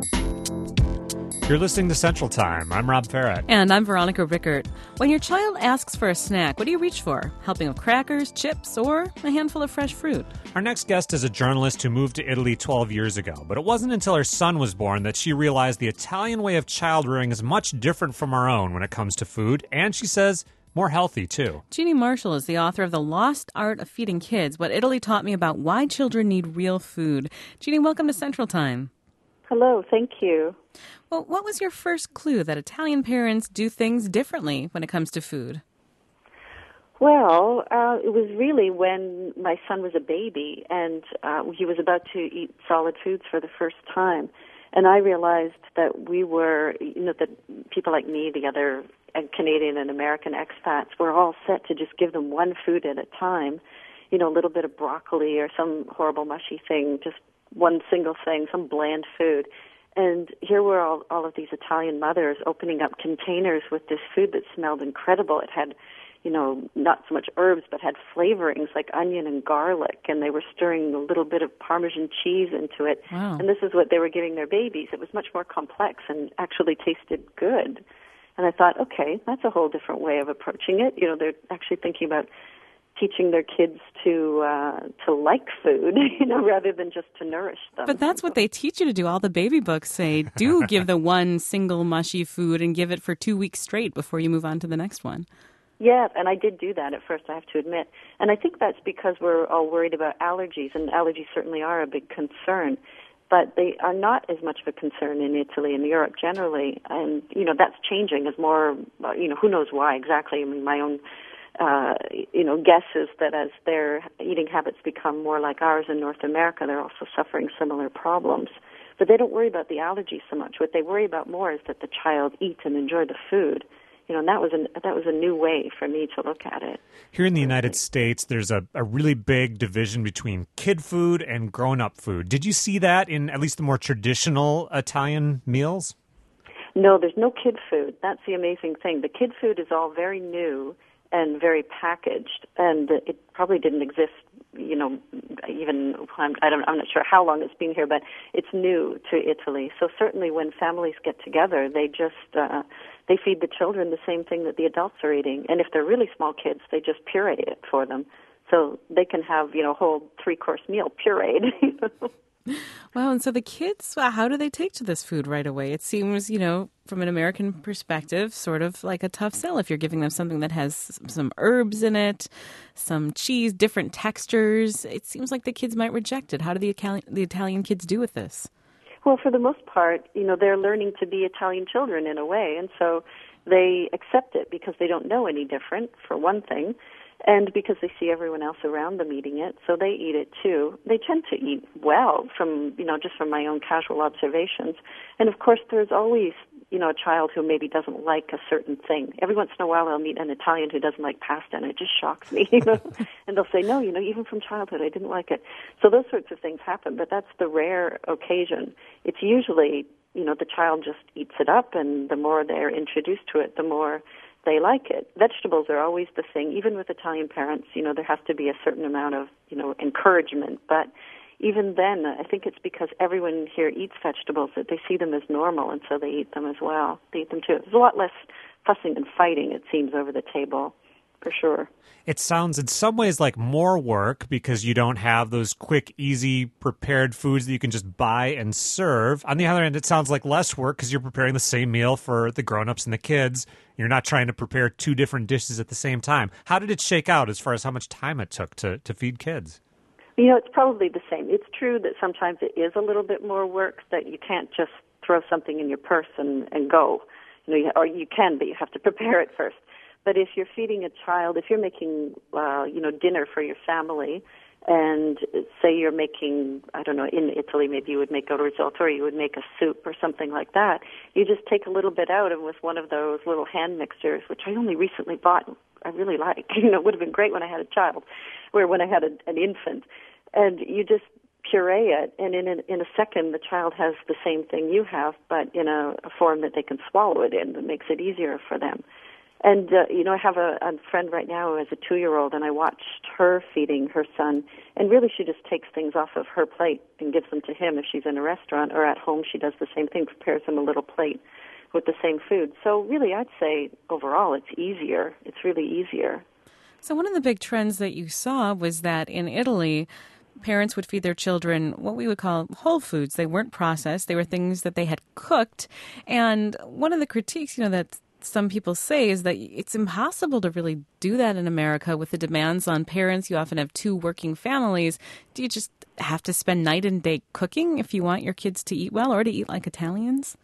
You're listening to Central Time. I'm Rob Farrett. And I'm Veronica Rickert. When your child asks for a snack, what do you reach for? Helping of crackers, chips, or a handful of fresh fruit? Our next guest is a journalist who moved to Italy 12 years ago, but it wasn't until her son was born that she realized the Italian way of child rearing is much different from our own when it comes to food, and she says more healthy, too. Jeannie Marshall is the author of The Lost Art of Feeding Kids, What Italy Taught Me About Why Children Need Real Food. Jeannie, welcome to Central Time. Hello, thank you. Well, what was your first clue that Italian parents do things differently when it comes to food? Well, it was really when my son was a baby and he was about to eat solid foods for the first time. And I realized that we were, that people like me, the other Canadian and American expats, were all set to just give them one food at a time, a little bit of broccoli or some horrible mushy thing, just one single thing, some bland food. And here were all of these Italian mothers opening up containers with this food that smelled incredible. It had, not so much herbs, but had flavorings like onion and garlic, and they were stirring a little bit of Parmesan cheese into it. Wow. And this is what they were giving their babies. It was much more complex and actually tasted good. And I thought, okay, that's a whole different way of approaching it. They're actually thinking about teaching their kids to like food, rather than just to nourish them. But that's what they teach you to do. All the baby books say, do give the one single mushy food and give it for 2 weeks straight before you move on to the next one. Yeah, and I did do that at first, I have to admit. And I think that's because we're all worried about allergies, and allergies certainly are a big concern. But they are not as much of a concern in Italy and Europe generally. And, that's changing as more, who knows why exactly. I mean, my own guess is that as their eating habits become more like ours in North America, they're also suffering similar problems. But they don't worry about the allergies so much. What they worry about more is that the child eat and enjoy the food. And that was a new way for me to look at it. Here in the United States, there's a really big division between kid food and grown-up food. Did you see that in at least the more traditional Italian meals? No, there's no kid food. That's the amazing thing. The kid food is all very new and very packaged, and it probably didn't exist, even, I'm not sure how long it's been here, but it's new to Italy. So certainly when families get together, they just, they feed the children the same thing that the adults are eating. And if they're really small kids, they just puree it for them. So they can have, a whole 3-course meal pureed. Wow, and so the kids, how do they take to this food right away? It seems, from an American perspective, sort of like a tough sell if you're giving them something that has some herbs in it, some cheese, different textures. It seems like the kids might reject it. How do the Italian kids do with this? Well, for the most part, they're learning to be Italian children in a way, and so they accept it because they don't know any different, for one thing. And because they see everyone else around them eating it, so they eat it too. They tend to eat well from, just from my own casual observations. And of course, there's always, a child who maybe doesn't like a certain thing. Every once in a while, I'll meet an Italian who doesn't like pasta, and it just shocks me, And they'll say, no, even from childhood, I didn't like it. So those sorts of things happen, but that's the rare occasion. It's usually, the child just eats it up, and the more they're introduced to it, the more they like it. Vegetables are always the thing. Even with Italian parents, there has to be a certain amount of, encouragement. But even then, I think it's because everyone here eats vegetables that they see them as normal, and so they eat them as well. They eat them too. There's a lot less fussing and fighting, it seems, over the table, for sure. It sounds in some ways like more work because you don't have those quick, easy, prepared foods that you can just buy and serve. On the other hand, it sounds like less work because you're preparing the same meal for the grown-ups and the kids. You're not trying to prepare 2 different dishes at the same time. How did it shake out as far as how much time it took to feed kids? It's probably the same. It's true that sometimes it is a little bit more work, that you can't just throw something in your purse and go. Or you can, but you have to prepare it first. But if you're feeding a child, if you're making, dinner for your family, and say you're making, I don't know, in Italy maybe you would make a risotto or you would make a soup or something like that, you just take a little bit out, and with one of those little hand mixers, which I only recently bought, I really like, it would have been great when I had a child, or when I had an infant, and you just puree it, and in a second the child has the same thing you have, but in a form that they can swallow it in that makes it easier for them. And, I have a friend right now who has a 2-year-old, and I watched her feeding her son. And really, she just takes things off of her plate and gives them to him if she's in a restaurant, or at home she does the same thing, prepares him a little plate with the same food. So really, I'd say overall it's easier. It's really easier. So one of the big trends that you saw was that in Italy, parents would feed their children what we would call whole foods. They weren't processed. They were things that they had cooked. And one of the critiques, that some people say is that it's impossible to really do that in America with the demands on parents. You often have 2 working families. Do you just have to spend night and day cooking if you want your kids to eat well or to eat like Italians?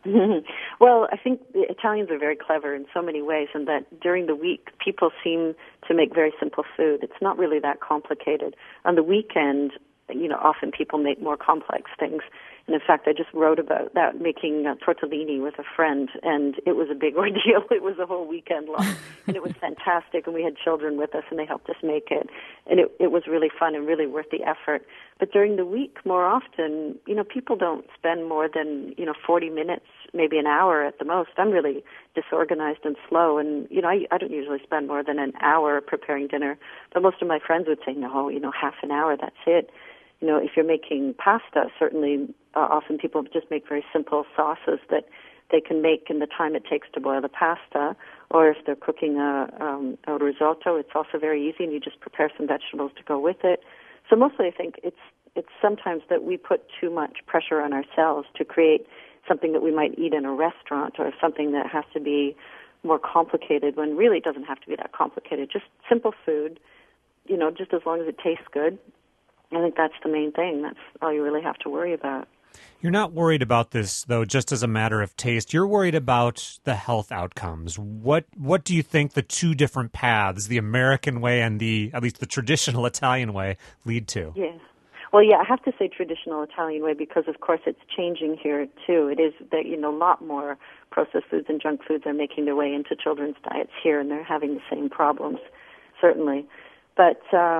Well, I think the Italians are very clever in so many ways, and that during the week people seem to make very simple food. It's not really that complicated. On the weekend, often people make more complex things. And in fact, I just wrote about that, making tortellini with a friend, and it was a big ordeal. It was a whole weekend long, and it was fantastic, and we had children with us, and they helped us make it. And it was really fun and really worth the effort. But during the week, more often, people don't spend more than, 40 minutes, maybe an hour at the most. I'm really disorganized and slow, and, I don't usually spend more than an hour preparing dinner. But most of my friends would say, no, half an hour, that's it. If you're making pasta, certainly often people just make very simple sauces that they can make in the time it takes to boil the pasta. Or if they're cooking a risotto, it's also very easy, and you just prepare some vegetables to go with it. So mostly I think it's sometimes that we put too much pressure on ourselves to create something that we might eat in a restaurant, or something that has to be more complicated, when really it doesn't have to be that complicated. Just simple food, just as long as it tastes good. I think that's the main thing. That's all you really have to worry about. You're not worried about this, though, just as a matter of taste. You're worried about the health outcomes. What do you think the 2 different paths, the American way and at least the traditional Italian way, lead to? Yeah. Well, yeah, I have to say traditional Italian way because, of course, it's changing here, too. It is that, a lot more processed foods and junk foods are making their way into children's diets here, and they're having the same problems, certainly. But,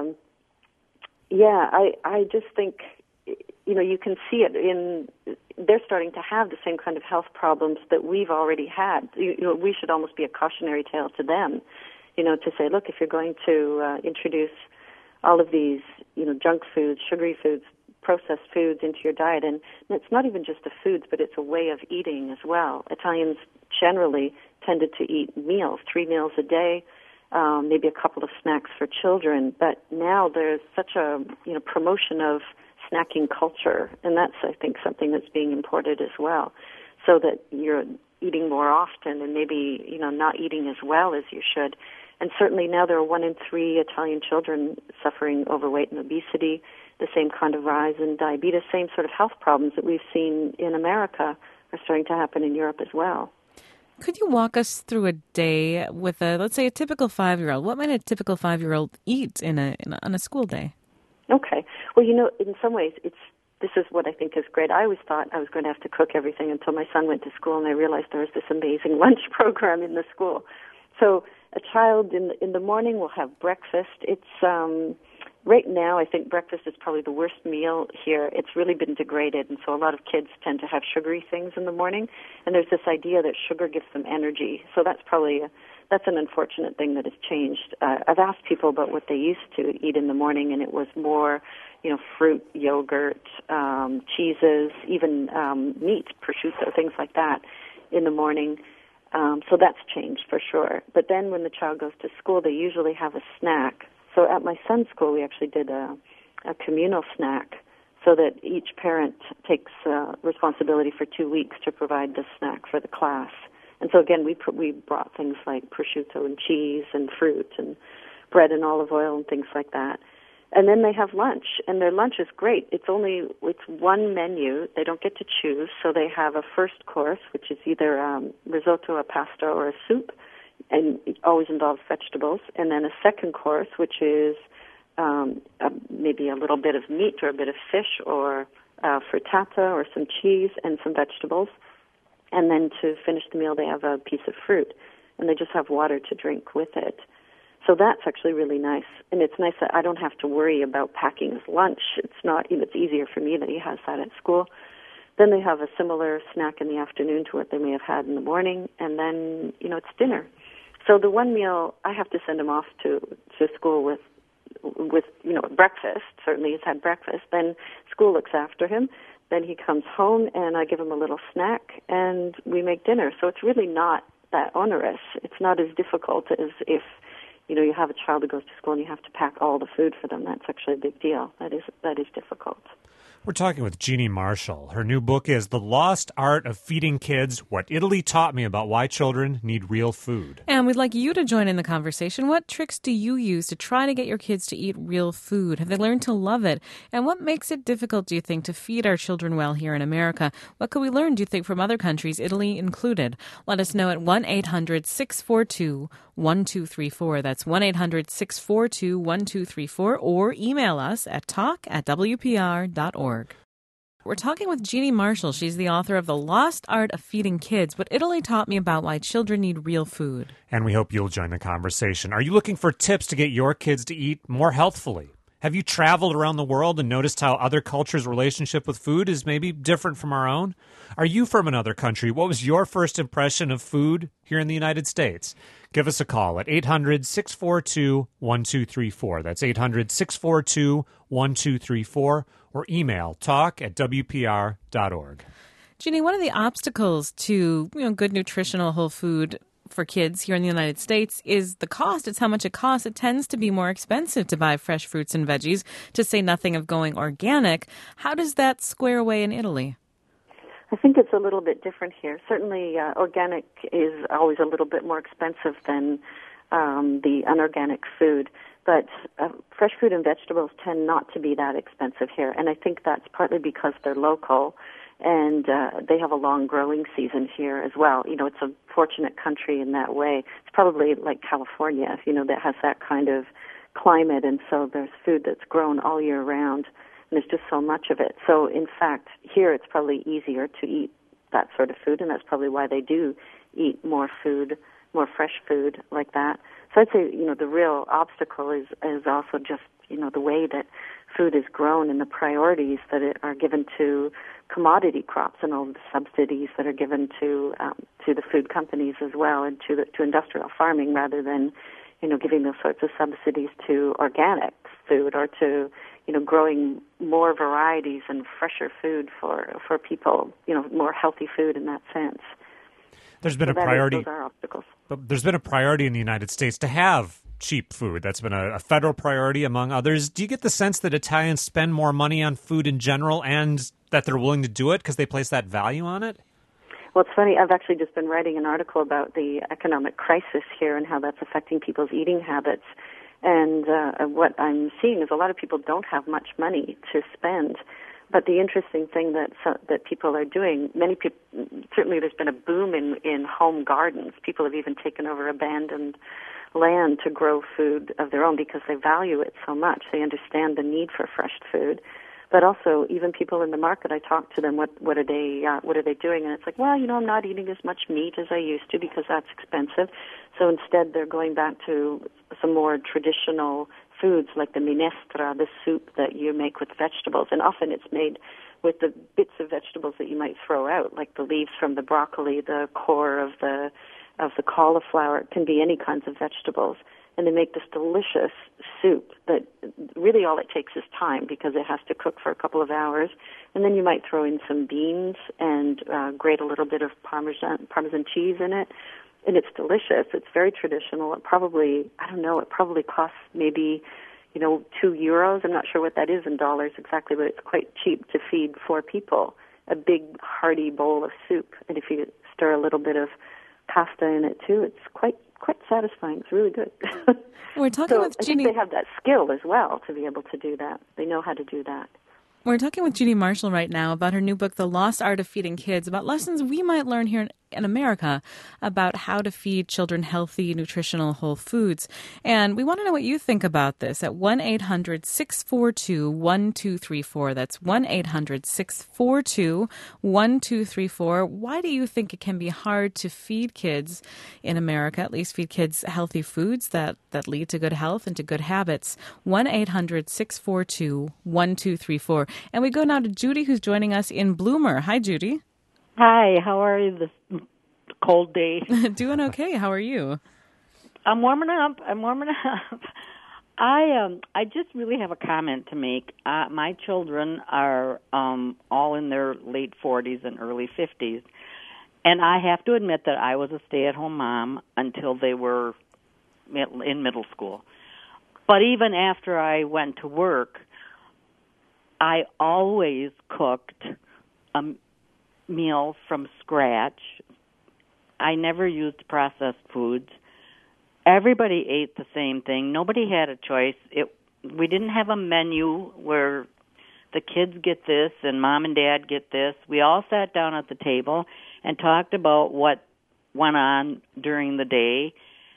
I just think, you can see it they're starting to have the same kind of health problems that we've already had. We should almost be a cautionary tale to them, to say, look, if you're going to introduce all of these, junk foods, sugary foods, processed foods into your diet, and it's not even just the foods, but it's a way of eating as well. Italians generally tended to eat meals, 3 meals a day, maybe a couple of snacks for children, but now there's such a promotion of snacking culture, and that's, I think, something that's being imported as well, so that you're eating more often and maybe not eating as well as you should. And certainly now there are 1 in 3 Italian children suffering overweight and obesity, the same kind of rise in diabetes, same sort of health problems that we've seen in America are starting to happen in Europe as well. Could you walk us through a day with let's say, a typical 5-year-old? What might a typical 5-year-old eat on a school day? Okay. Well, in some ways, this is what I think is great. I always thought I was going to have to cook everything until my son went to school, and I realized there was this amazing lunch program in the school. So a child in the morning will have breakfast. It's right now, I think breakfast is probably the worst meal here. It's really been degraded, and so a lot of kids tend to have sugary things in the morning. And there's this idea that sugar gives them energy. So that's probably that's an unfortunate thing that has changed. I've asked people about what they used to eat in the morning, and it was more, fruit, yogurt, cheeses, even meat, prosciutto, things like that in the morning. So that's changed for sure. But then when the child goes to school, they usually have a snack. So at my son's school, we actually did a communal snack so that each parent takes responsibility for 2 weeks to provide the snack for the class. And so again, we brought things like prosciutto and cheese and fruit and bread and olive oil and things like that. And then they have lunch, and their lunch is great. It's one menu. They don't get to choose, so they have a first course, which is either risotto, a pasta, or a soup, and it always involves vegetables, and then a second course, which is maybe a little bit of meat or a bit of fish or frittata or some cheese and some vegetables. And then to finish the meal, they have a piece of fruit, and they just have water to drink with it. So that's actually really nice, and it's nice that I don't have to worry about packing his lunch. It's easier for me that he has that at school. Then they have a similar snack in the afternoon to what they may have had in the morning, and then, it's dinner. So the one meal, I have to send him off to school with breakfast. Certainly he's had breakfast. Then school looks after him. Then he comes home, and I give him a little snack, and we make dinner. So it's really not that onerous. It's not as difficult as if, you have a child who goes to school and you have to pack all the food for them. That's actually a big deal. That is difficult. We're talking with Jeannie Marshall. Her new book is The Lost Art of Feeding Kids, What Italy Taught Me About Why Children Need Real Food. And we'd like you to join in the conversation. What tricks do you use to try to get your kids to eat real food? Have they learned to love it? And what makes it difficult, do you think, to feed our children well here in America? What could we learn, do you think, from other countries, Italy included? Let us know at 1-800-642-1234. That's 1-800-642-1234. Or email us at talk@wpr.org. We're talking with Jeannie Marshall. She's the author of The Lost Art of Feeding Kids, What Italy Taught Me About Why Children Need Real Food. And we hope you'll join the conversation. Are you looking for tips to get your kids to eat more healthfully? Have you traveled around the world and noticed how other cultures' relationship with food is maybe different from our own? Are you from another country? What was your first impression of food here in the United States? Give us a call at 800-642-1234. That's 800-642-1234. Or email talk@wpr.org. Jeannie, one of the obstacles to good nutritional whole food for kids here in the United States is the cost. It's how much it costs. It tends to be more expensive to buy fresh fruits and veggies, to say nothing of going organic. How does that square away in Italy? I think it's a little bit different here. Certainly, organic is always a little bit more expensive than the unorganic food. But fresh fruit and vegetables tend not to be that expensive here. And I think that's partly because they're local and they have a long growing season here as well. It's a fortunate country in that way. It's probably like California, that has that kind of climate. And so there's food that's grown all year round. And there's just so much of it. So, in fact, here it's probably easier to eat that sort of food. And that's probably why they do eat more food, more fresh food like that. So I'd say, the real obstacle is also just, the way that food is grown and the priorities that are given to commodity crops and all the subsidies that are given to the food companies as well, and to industrial farming, rather than, giving those sorts of subsidies to organic food or to, growing more varieties and fresher food for people, more healthy food in that sense. There's been so a priority. Those are obstacles. But there's been a priority in the United States to have cheap food. That's been a federal priority among others. Do you get the sense that Italians spend more money on food in general and that they're willing to do it because they place that value on it? Well, it's funny. I've actually just been writing an article about the economic crisis here and how that's affecting people's eating habits. And what I'm seeing is a lot of people don't have much money to spend. But the interesting thing that people are doing, many people, certainly there's been a boom in home gardens. People have even taken over abandoned land to grow food of their own because they value it so much. They understand the need for fresh food. But also, even people in the market, I talk to them, what are they doing? And it's like, well, I'm not eating as much meat as I used to because that's expensive. So instead, they're going back to some more traditional foods like the minestra, the soup that you make with vegetables. And often it's made with the bits of vegetables that you might throw out, like the leaves from the broccoli, the core of the cauliflower. It can be any kinds of vegetables. And they make this delicious soup that really all it takes is time because it has to cook for a couple of hours. And then you might throw in some beans and grate a little bit of Parmesan cheese in it. And it's delicious. It's very traditional. It probably costs maybe, €2. I'm not sure what that is in dollars exactly, but it's quite cheap to feed 4 people. A big, hearty bowl of soup. And if you stir a little bit of pasta in it too, it's quite satisfying. It's really good. We're talking with Jeannie. I think they have that skill as well to be able to do that. They know how to do that. We're talking with Jeannie Marshall right now about her new book, The Lost Art of Feeding Kids, about lessons we might learn here in America about how to feed children healthy, nutritional, whole foods. And we want to know what you think about this at 1-800-642-1234. That's 1-800-642-1234. Why do you think it can be hard to feed kids in America, at least feed kids healthy foods that lead to good health and to good habits? 1-800-642-1234. And we go now to Judy, who's joining us in Bloomer. Hi, Judy. Hi, how are you this cold day? Doing okay. How are you? I'm warming up. I just really have a comment to make. My children are all in their late 40s and early 50s, and I have to admit that I was a stay-at-home mom until they were in middle school. But even after I went to work, I always cooked a meal from scratch. I never used processed foods. Everybody ate the same thing. Nobody had a choice. We didn't have a menu where the kids get this and mom and dad get this. We all sat down at the table and talked about what went on during the day.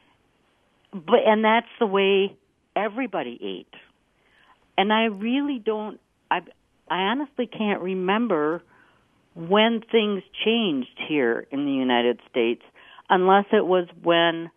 And that's the way everybody ate. And I really don't, I honestly can't remember when things changed here in the United States, unless it was when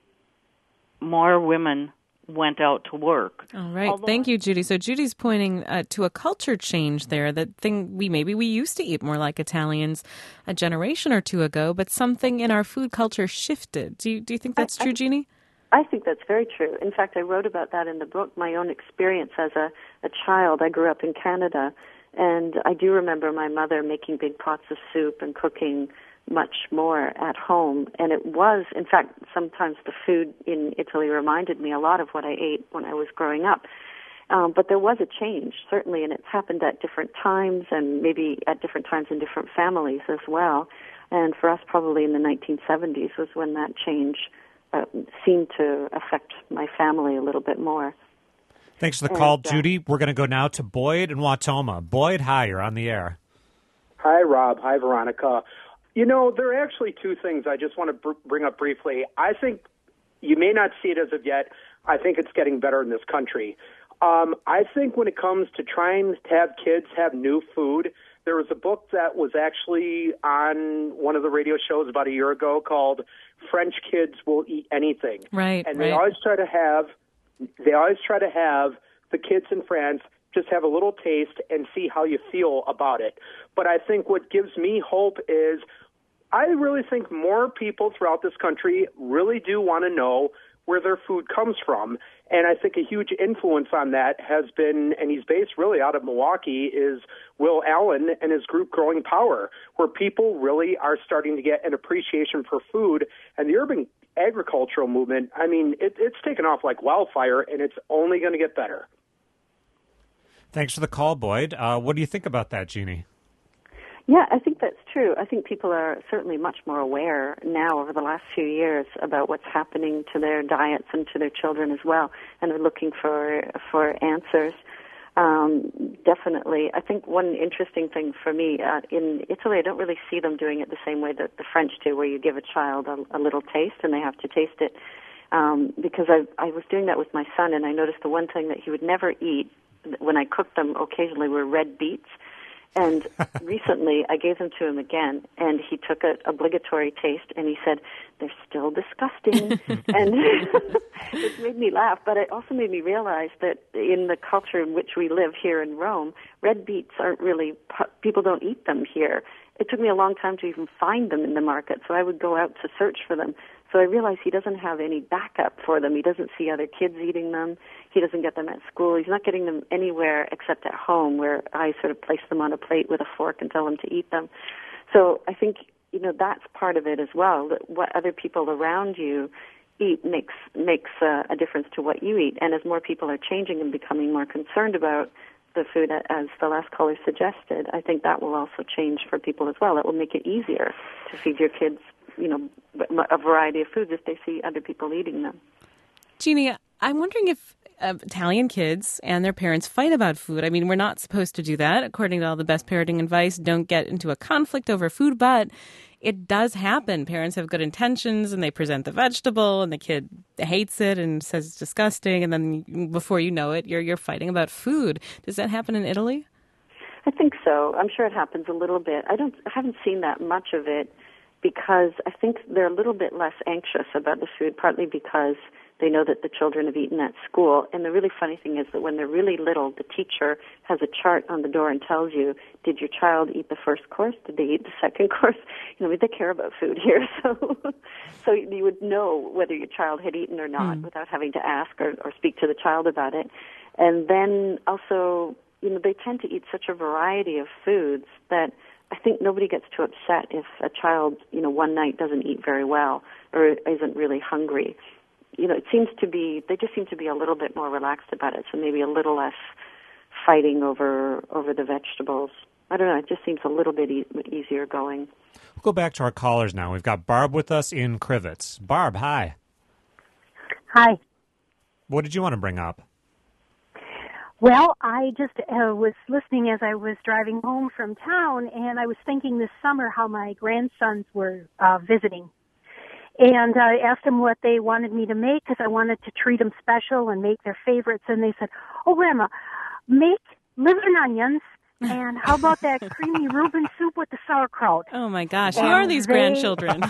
more women went out to work. All right. Thank you, Judy. So Judy's pointing to a culture change there. That thing we used to eat more like Italians a generation or two ago, but something in our food culture shifted. Do you think that's true, Jeannie? I think that's very true. In fact, I wrote about that in the book, my own experience as a child. I grew up in Canada, and I do remember my mother making big pots of soup and cooking much more at home. And it was, in fact, sometimes the food in Italy reminded me a lot of what I ate when I was growing up. But there was a change, certainly, and it's happened at different times and maybe at different times in different families as well. And for us, probably in the 1970s was when that change seemed to affect my family a little bit more. Thanks for the call, Judy. We're going to go now to Boyd in Wautoma. Boyd, hi, you're on the air. Hi, Rob. Hi, Veronica. You know, there are actually two things I just want to bring up briefly. I think you may not see it as of yet. I think it's getting better in this country. I think when it comes to trying to have kids have new food, there was a book that was actually on one of the radio shows about a year ago called French Kids Will Eat Anything. Right. And they always try to have the kids in France just have a little taste and see how you feel about it. But I think what gives me hope is I really think more people throughout this country really do want to know where their food comes from. And I think a huge influence on that has been, and he's based really out of Milwaukee, is Will Allen and his group Growing Power, where people really are starting to get an appreciation for food. And the urban agricultural movement, I mean, it's taken off like wildfire, and it's only going to get better. Thanks for the call, Boyd. What do you think about that, Jeannie? Yeah, I think that's true. I think people are certainly much more aware now over the last few years about what's happening to their diets and to their children as well, and they're looking for answers. Definitely. I think one interesting thing for me, in Italy, I don't really see them doing it the same way that the French do, where you give a child a little taste and they have to taste it. Because I was doing that with my son, and I noticed the one thing that he would never eat when I cooked them occasionally were red beets. And recently I gave them to him again, and he took an obligatory taste, and he said, they're still disgusting. And it made me laugh, but it also made me realize that in the culture in which we live here in Rome, red beets aren't really, people don't eat them here. It took me a long time to even find them in the market, so I would go out to search for them. So I realized he doesn't have any backup for them. He doesn't see other kids eating them. He doesn't get them at school. He's not getting them anywhere except at home, where I sort of place them on a plate with a fork and tell him to eat them. So I think, that's part of it as well, that what other people around you eat makes a difference to what you eat. And as more people are changing and becoming more concerned about the food, as the last caller suggested, I think that will also change for people as well. It will make it easier to feed your kids a variety of foods if they see other people eating them. Jeannie, I'm wondering if Italian kids and their parents fight about food. I mean, we're not supposed to do that. According to all the best parenting advice, don't get into a conflict over food, but it does happen. Parents have good intentions and they present the vegetable and the kid hates it and says it's disgusting, and then before you know it, you're fighting about food. Does that happen in Italy? I think so. I'm sure it happens a little bit. I haven't seen that much of it, because I think they're a little bit less anxious about the food, partly because They know that the children have eaten at school. And the really funny thing is that when they're really little, the teacher has a chart on the door and tells you, did your child eat the first course? Did they eat the second course? They care about food here. So you would know whether your child had eaten or not without having to ask or speak to the child about it. And then also, they tend to eat such a variety of foods that I think nobody gets too upset if a child, one night doesn't eat very well or isn't really hungry. It seems to be, they just seem to be a little bit more relaxed about it, so maybe a little less fighting over the vegetables. I don't know, it just seems a little bit easier going. We'll go back to our callers now. We've got Barb with us in Crivets. Barb, hi. Hi. What did you want to bring up? Well, I just was listening as I was driving home from town, and I was thinking this summer how my grandsons were visiting. And I asked them what they wanted me to make because I wanted to treat them special and make their favorites. And they said, "Oh, Grandma, make liver and onions. And how about that creamy Reuben soup with the sauerkraut?" Oh my gosh, who are these grandchildren?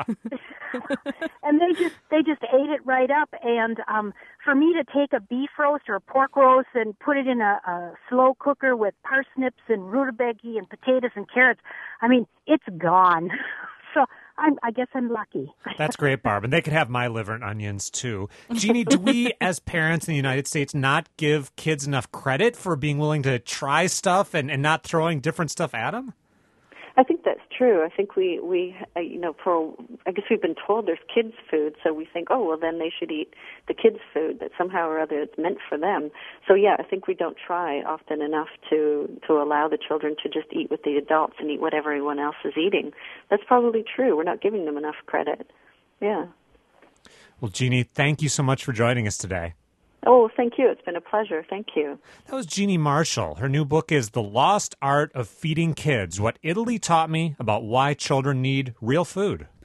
And they just ate it right up. And for me to take a beef roast or a pork roast and put it in a slow cooker with parsnips and rutabaga and potatoes and carrots, I mean, it's gone. So I guess I'm lucky. That's great, Barb. And they could have my liver and onions, too. Jeannie, do we, as parents in the United States, not give kids enough credit for being willing to try stuff and not throwing different stuff at them? I think that's true. I think we I guess we've been told there's kids' food, so we think, oh, well, then they should eat the kids' food that somehow or other is meant for them. So, yeah, I think we don't try often enough to allow the children to just eat with the adults and eat what everyone else is eating. That's probably true. We're not giving them enough credit. Yeah. Well, Jeannie, thank you so much for joining us today. Oh, thank you. It's been a pleasure. Thank you. That was Jeannie Marshall. Her new book is The Lost Art of Feeding Kids, What Italy Taught Me About Why Children Need Real Food.